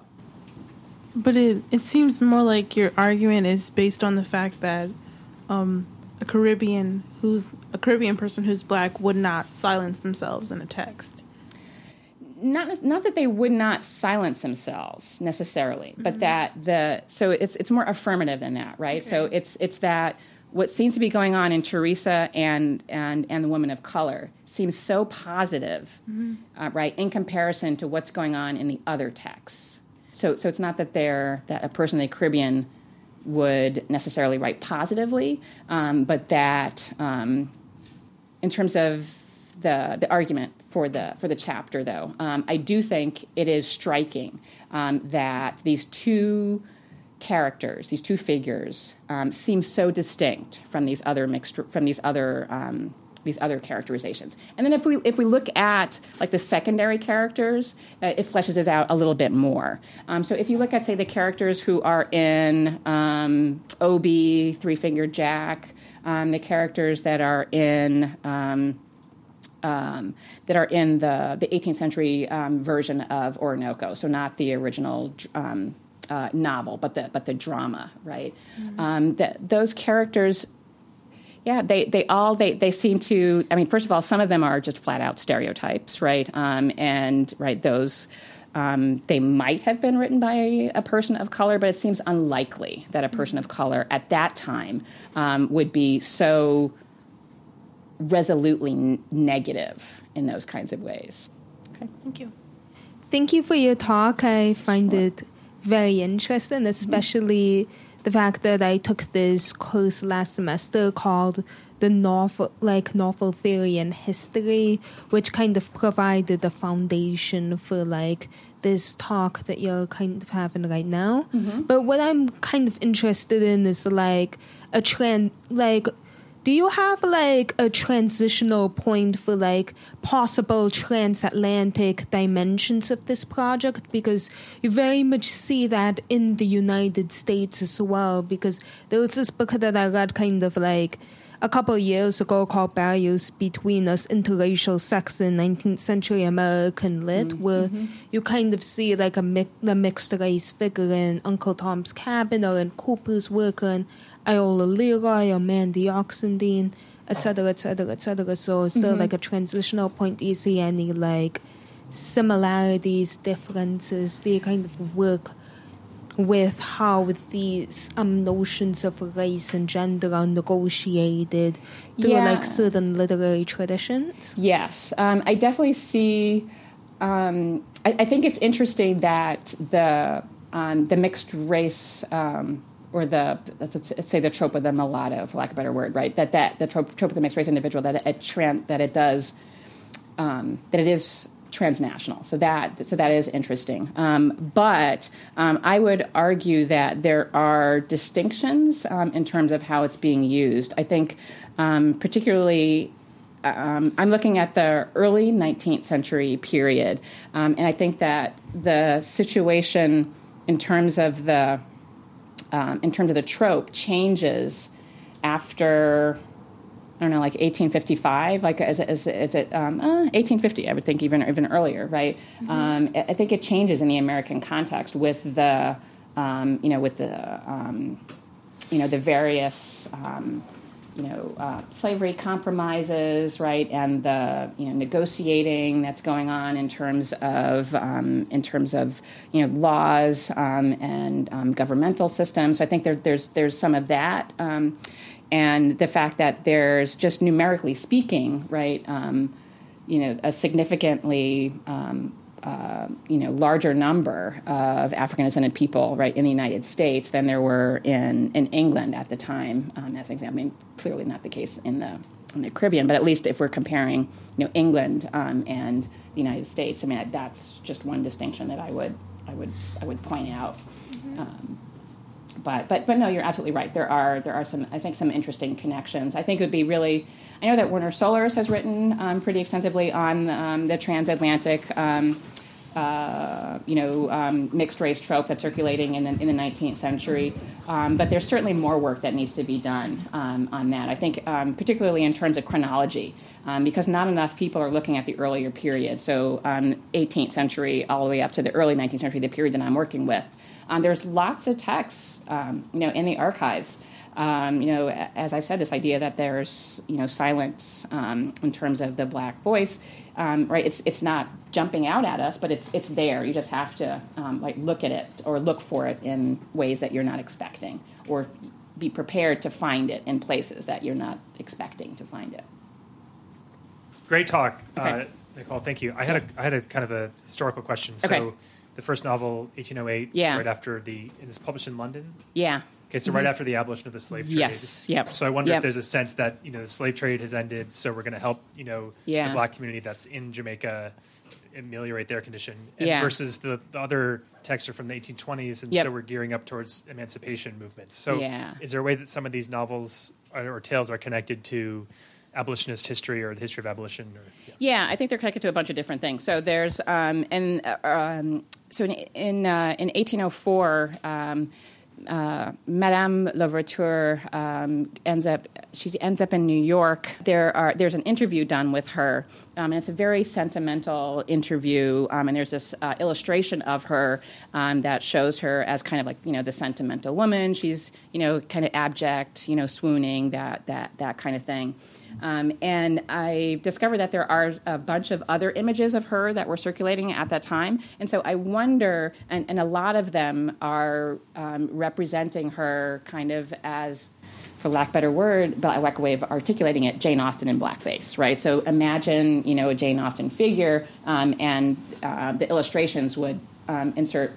Speaker 5: But it it seems more like your argument is based on the fact that um, a Caribbean who's a Caribbean person who's black would not silence themselves in a text.
Speaker 3: Not not that they would not silence themselves necessarily, mm-hmm. but that the so it's it's more affirmative than that, right? Okay. So it's it's that. What seems to be going on in Teresa and and, and the woman of color seems so positive, mm-hmm. uh, right, in comparison to what's going on in the other texts. So so it's not that they're that a person in the Caribbean would necessarily write positively, um, but that um, in terms of the the argument for the for the chapter, though, um, I do think it is striking um, that these two characters, these two figures, um, seem so distinct from these other mixed from these other um, these other characterizations. And then if we if we look at like the secondary characters, uh, it fleshes it out a little bit more. Um, so if you look at say the characters who are in um, Obie, Three Fingered Jack, um, the characters that are in um, um, that are in the the eighteenth century um, version of Orinoco, so not the original. Um, Uh, novel, but the but the drama, right? Mm-hmm. Um, the, those characters, yeah, they they all they they seem to. I mean, first of all, some of them are just flat out stereotypes, right? Um, and right, those um, they might have been written by a person of color, but it seems unlikely that a person of color at that time um, would be so resolutely n- negative in those kinds of ways.
Speaker 5: Okay, thank you.
Speaker 6: Thank you for your talk. I find sure. it very interesting, especially mm-hmm. the fact that I took this course last semester called the novel, like novel theory and history, which kind of provided the foundation for like this talk that you're kind of having right now. Mm-hmm. But what I'm kind of interested in is like a trend, like. Do you have like a transitional point for like possible transatlantic dimensions of this project? Because you very much see that in the United States as well. Because there was this book that I read kind of like a couple of years ago called Barriers Between Us, Interracial Sex in nineteenth Century American Lit, mm-hmm. where you kind of see like a, mi- a mixed race figure in Uncle Tom's Cabin or in Cooper's Work and Iola Leroy or Mandy Oxendine, et cetera, et cetera, et cetera. So is there mm-hmm. like a transitional point? Do you see any like similarities, differences? Do you kind of work with how these um, notions of race and gender are negotiated through
Speaker 3: yeah.
Speaker 6: like certain literary traditions?
Speaker 3: Yes, um, I definitely see um, I, I think it's interesting that the um, the mixed race um, or the let's, let's say the trope of the mulatto, for lack of a better word, right? That that the trope, trope of the mixed race individual that it tran- that it does um, that it is transnational. So that so that is interesting. Um, but um, I would argue that there are distinctions um, in terms of how it's being used. I think um, particularly. Um, I'm looking at the early nineteenth century period, um, and I think that the situation in terms of the um, in terms of the trope changes after I don't know, like eighteen fifty-five, like is it, is it, is it um, uh, eighteen fifty? I would think even even earlier, right? Mm-hmm. Um, I think it changes in the American context with the um, you know with the um, you know the various. Um, you know, uh, slavery compromises, right, and the you know negotiating that's going on in terms of um, in terms of you know laws um, and um, governmental systems. So I think there, there's there's some of that, um, and the fact that there's just numerically speaking, right, um, you know, a significantly um, Uh, you know, larger number of African descended people, right, in the United States than there were in, in England at the time. Um, as an example, I mean, clearly not the case in the in the Caribbean, but at least if we're comparing, you know, England um, and the United States, I mean, that's just one distinction that I would I would I would point out. Mm-hmm. Um, but but but no, you're absolutely right. There are there are some I think some interesting connections. I think it would be really. I know that Werner Solers has written um, pretty extensively on um, the transatlantic. Um, Uh, you know, um, mixed race trope that's circulating in the, in the nineteenth century. Um, but there's certainly more work that needs to be done um, on that. I think um, particularly in terms of chronology, um, because not enough people are looking at the earlier period. So um, eighteenth century all the way up to the early nineteenth century, the period that I'm working with. Um, there's lots of texts, um, you know, in the archives. Um, you know, as I've said, this idea that there's, you know, silence um, in terms of the black voice, um, right? It's it's not jumping out at us, but it's it's there. You just have to um, like look at it or look for it in ways that you're not expecting, or be prepared to find it in places that you're not expecting to find it.
Speaker 2: Great talk,
Speaker 3: okay.
Speaker 2: uh, Nicole. Thank you. I had a I had a kind of a historical question. So,
Speaker 3: okay.
Speaker 2: The first novel, eighteen oh eight,
Speaker 3: yeah.
Speaker 2: is right after the. It is published in London.
Speaker 3: Yeah.
Speaker 2: Okay, so right mm-hmm. after the abolition of the slave trade.
Speaker 3: Yes, yep.
Speaker 2: So I wonder
Speaker 3: yep.
Speaker 2: if there's a sense that, you know, the slave trade has ended, so we're going to help, you know,
Speaker 3: yeah.
Speaker 2: the black community that's in Jamaica ameliorate their condition. And
Speaker 3: yeah.
Speaker 2: versus the, the other texts are from the eighteen twenties, and
Speaker 3: yep.
Speaker 2: so we're gearing up towards emancipation movements. So
Speaker 3: yeah.
Speaker 2: is there a way that some of these novels or, or tales are connected to abolitionist history or the history of abolition? Or, yeah.
Speaker 3: yeah, I think they're connected to a bunch of different things. So there's, um, and uh, um, so in in, uh, in eighteen oh four, um, Uh, Madame Louverture um, ends up she ends up in New York. There are there's an interview done with her, um, and it's a very sentimental interview. Um, and there's this uh, illustration of her um, that shows her as kind of like you know the sentimental woman. She's you know kind of abject, you know swooning, that that that kind of thing. Um, and I discovered that there are a bunch of other images of her that were circulating at that time. And so I wonder, and, and a lot of them are um, representing her kind of as, for lack of a better word, but I like a way of articulating it, Jane Austen in blackface, right? So imagine, you know, a Jane Austen figure, um, and uh, the illustrations would um, insert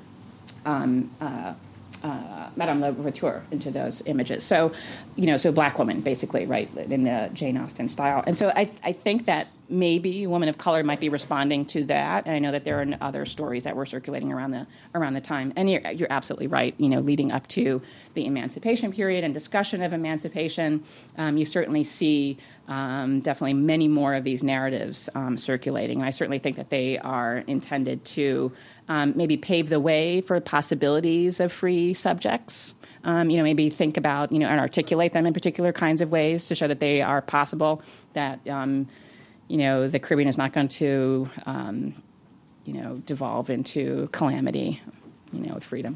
Speaker 3: um, uh, Uh, Madame Louverture into those images. So, you know, so black woman, basically, right, in the Jane Austen style. And so I, I think that maybe a woman of color might be responding to that. And I know that there are other stories that were circulating around the around the time. And you're, you're absolutely right, you know, leading up to the emancipation period and discussion of emancipation, um, you certainly see um, definitely many more of these narratives um, circulating. And I certainly think that they are intended to Um, maybe pave the way for possibilities of free subjects. Um, you know, maybe think about, you know, and articulate them in particular kinds of ways to show that they are possible, that, um, you know, the Caribbean is not going to, um, you know, devolve into calamity, you know, with freedom.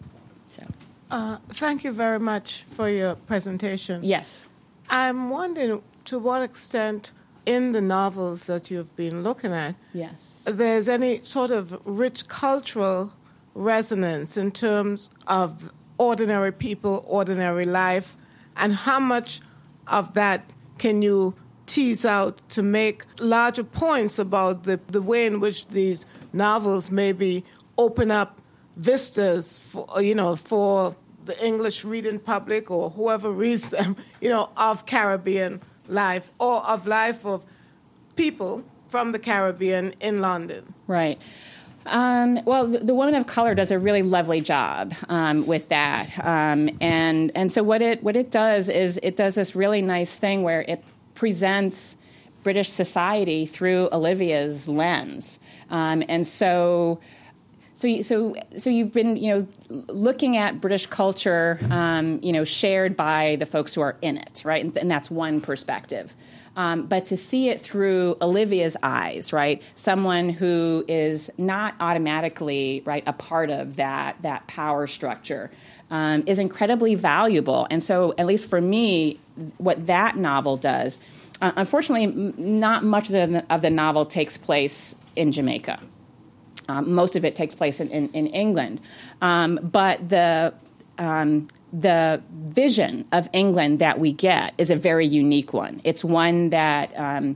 Speaker 3: So,
Speaker 7: uh, thank you very much for your presentation.
Speaker 3: Yes.
Speaker 7: I'm wondering to what extent in the novels that you've been looking at,
Speaker 3: yes,
Speaker 7: there's any sort of rich cultural resonance in terms of ordinary people, ordinary life, and how much of that can you tease out to make larger points about the, the way in which these novels maybe open up vistas for, you know, for the English reading public or whoever reads them, you know, of Caribbean life or of life of people from the Caribbean in London.
Speaker 3: Right. Um, well, the, the Woman of Color does a really lovely job um, with that, um, and and so what it what it does is it does this really nice thing where it presents British society through Olivia's lens, um, and so. So, you, so, so you've been, you know, looking at British culture, um, you know, shared by the folks who are in it, right? And, and that's one perspective. Um, but to see it through Olivia's eyes, right? Someone who is not automatically, right, a part of that that power structure, um, is incredibly valuable. And so, at least for me, what that novel does, uh, unfortunately, m- not much of the, of the novel takes place in Jamaica. Um, most of it takes place in, in, in England. Um, but the um, the vision of England that we get is a very unique one. It's one that um,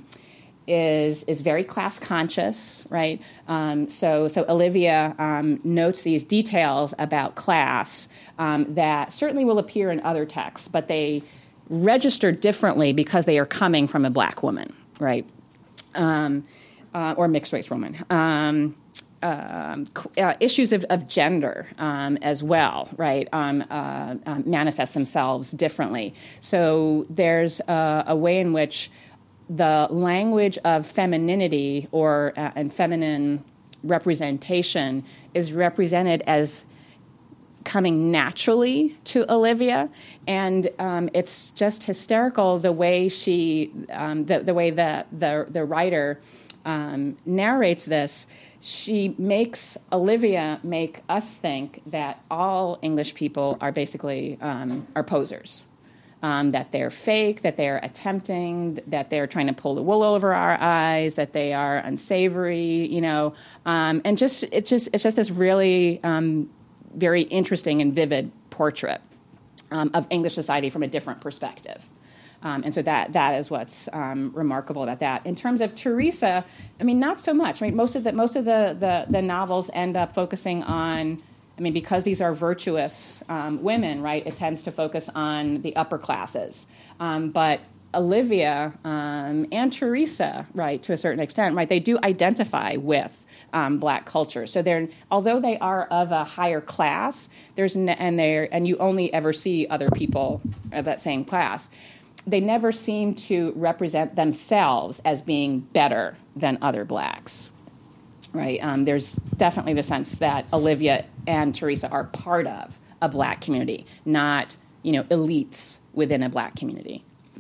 Speaker 3: is is very class conscious, right? Um, so so Olivia um, notes these details about class um, that certainly will appear in other texts, but they register differently because they are coming from a black woman, right? Um, uh, or mixed race woman. Um, Um, uh, issues of, of gender um, as well, right, um, uh, uh, manifest themselves differently. So there's a, a way in which the language of femininity or uh, and feminine representation is represented as coming naturally to Olivia, and um, it's just hysterical the way she, um, the, the way that the the writer um, narrates this. She makes Olivia make us think that all English people are basically um, are posers, um, that they're fake, that they're attempting, that they're trying to pull the wool over our eyes, that they are unsavory, you know, um, and just it's just it's just this really um, very interesting and vivid portrait um, of English society from a different perspective. Um, and so that that is what's um, remarkable about that. In terms of Teresa, I mean, not so much. I mean, most of the most of the, the, the novels end up focusing on, I mean, because these are virtuous um, women, right? It tends to focus on the upper classes. Um, but Olivia um, and Teresa, right, to a certain extent, right, they do identify with um, black culture. So they're, although they are of a higher class, there's ne- and they're and you only ever see other people of that same class. They never seem to represent themselves as being better than other blacks, right? Um, there's definitely the sense that Olivia and Teresa are part of a black community, not, you know, elites within a black community.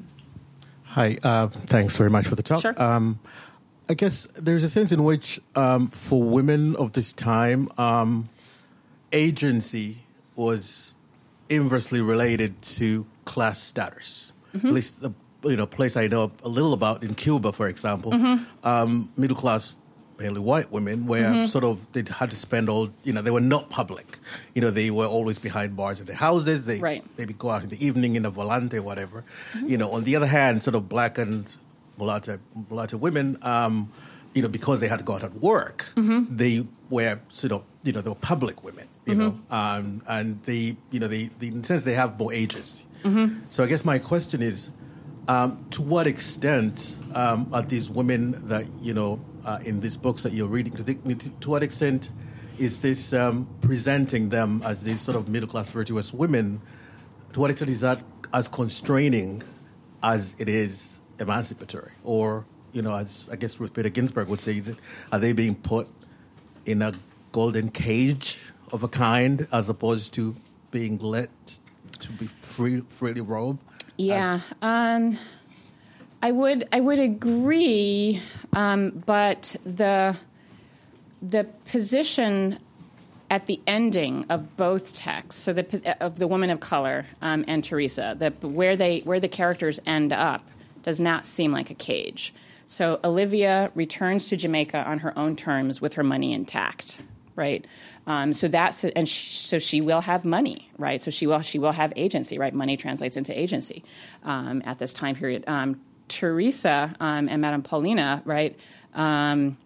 Speaker 8: Hi, uh, thanks very much for the talk.
Speaker 3: Sure.
Speaker 8: Um, I guess there's a sense in which, um, for women of this time, um, agency was inversely related to class status. Mm-hmm. At least the you know place I know a little about in Cuba, for example, mm-hmm. um, middle class, mainly white women, where mm-hmm. sort of they had to spend all you know they were not public. You know they were always behind bars in their houses. They
Speaker 3: right.
Speaker 8: maybe go out in the evening in a volante, whatever. Mm-hmm. You know, on the other hand, sort of black and mulatto mulatto women, um, you know, because they had to go out at work, mm-hmm. they were sort of you know they were public women. You mm-hmm. know, um, and they you know they, they in a sense they have more agency. Mm-hmm. So I guess my question is, um, to what extent um, are these women that, you know, uh, in these books that you're reading, to, to what extent is this um, presenting them as these sort of middle-class virtuous women, to what extent is that as constraining as it is emancipatory? Or, you know, as I guess Ruth Bader Ginsburg would say, are they being put in a golden cage of a kind as opposed to being let to be free, freely roam?
Speaker 3: Yeah, um, I would I would agree, um, but the the position at the ending of both texts, so the of the Woman of Color um, and Teresa, the where they where the characters end up does not seem like a cage. So Olivia returns to Jamaica on her own terms with her money intact. Right, um, so that's and sh- so she will have money, right? So she will she will have agency, right? Money translates into agency um, at this time period. Um, Teresa um, and Madame Paulina, right? Um,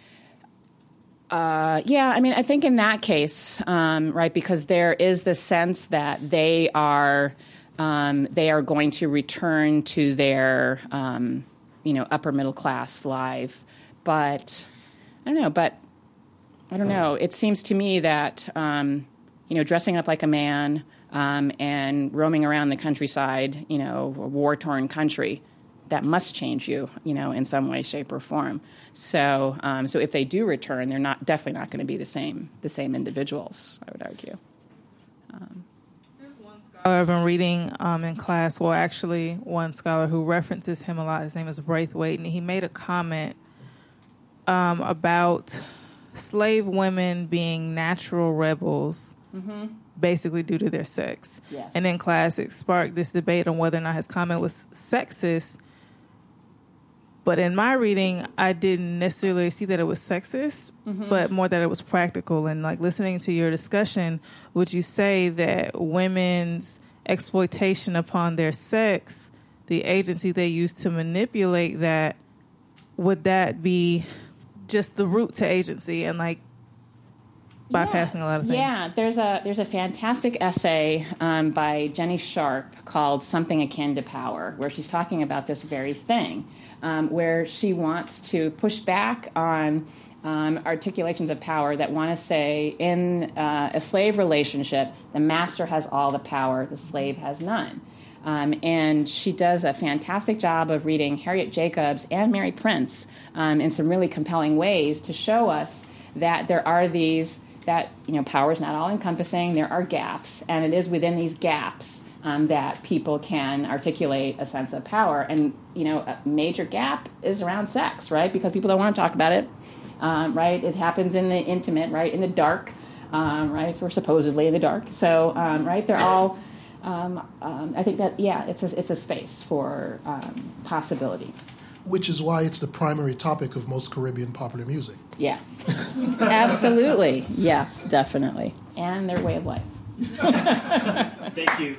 Speaker 3: uh, yeah, I mean, I think in that case, um, right, because there is the sense that they are um, they are going to return to their um, you know upper middle class life, but I don't know, but I don't know. It seems to me that um, you know dressing up like a man um, and roaming around the countryside, you know, a war torn country, that must change you, you know, in some way, shape, or form. So, um, so if they do return, they're not definitely not going to be the same the same individuals, I would argue. Um,
Speaker 9: There's one scholar I've been reading um, in class. Well, actually, one scholar who references him a lot. His name is Braithwaite, and he made a comment um, about slave women being natural rebels. Mm-hmm. Basically due to their sex.
Speaker 3: Yes.
Speaker 9: And in class, it sparked this debate on whether or not his comment was sexist. But in my reading, I didn't necessarily see that it was sexist, mm-hmm. but more that it was practical. And like listening to your discussion, would you say that women's exploitation upon their sex, the agency they use to manipulate that, would that be just the route to agency and like bypassing
Speaker 3: yeah.
Speaker 9: a lot of things?
Speaker 3: Yeah, there's a there's a fantastic essay um, by Jenny Sharp called "Something Akin to Power," where she's talking about this very thing, um, where she wants to push back on um, articulations of power that want to say in uh, a slave relationship, the master has all the power, the slave has none. Um, and she does a fantastic job of reading Harriet Jacobs and Mary Prince um, in some really compelling ways to show us that there are these that, you know, power is not all-encompassing. There are gaps, and it is within these gaps um, that people can articulate a sense of power. And, you know, a major gap is around sex, right? Because people don't want to talk about it, um, right? It happens in the intimate, right, in the dark, um, right? We're supposedly in the dark. So, um, right, they're all, um, um, I think that, yeah, it's a, it's a space for um, possibility.
Speaker 4: Which is why it's the primary topic of most Caribbean popular music.
Speaker 3: Yeah, absolutely. Yes, definitely. And their way of life.
Speaker 2: Thank you.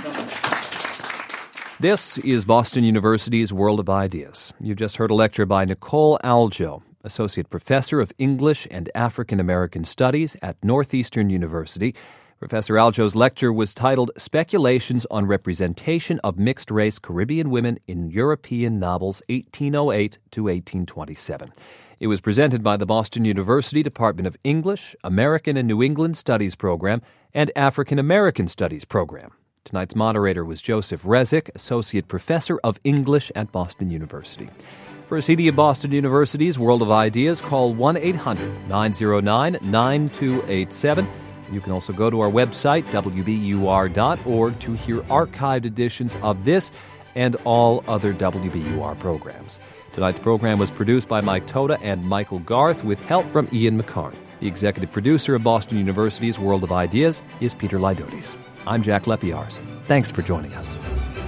Speaker 1: This is Boston University's World of Ideas. You just heard a lecture by Nicole Aljoe, Associate Professor of English and African American Studies at Northeastern University. Professor Aljoe's lecture was titled Speculations on Representation of Mixed-Race Caribbean Women in European Novels eighteen oh eight to eighteen twenty-seven. It was presented by the Boston University Department of English, American and New England Studies Program, and African American Studies Program. Tonight's moderator was Joseph Resig, Associate Professor of English at Boston University. For a C D of Boston University's World of Ideas, call one eight hundred nine oh nine nine two eight seven. You can also go to our website, w b u r dot org, to hear archived editions of this and all other W B U R programs. Tonight's program was produced by Mike Toda and Michael Garth with help from Ian McCarn. The executive producer of Boston University's World of Ideas is Peter Laidotes. I'm Jack Lepiarz. Thanks for joining us.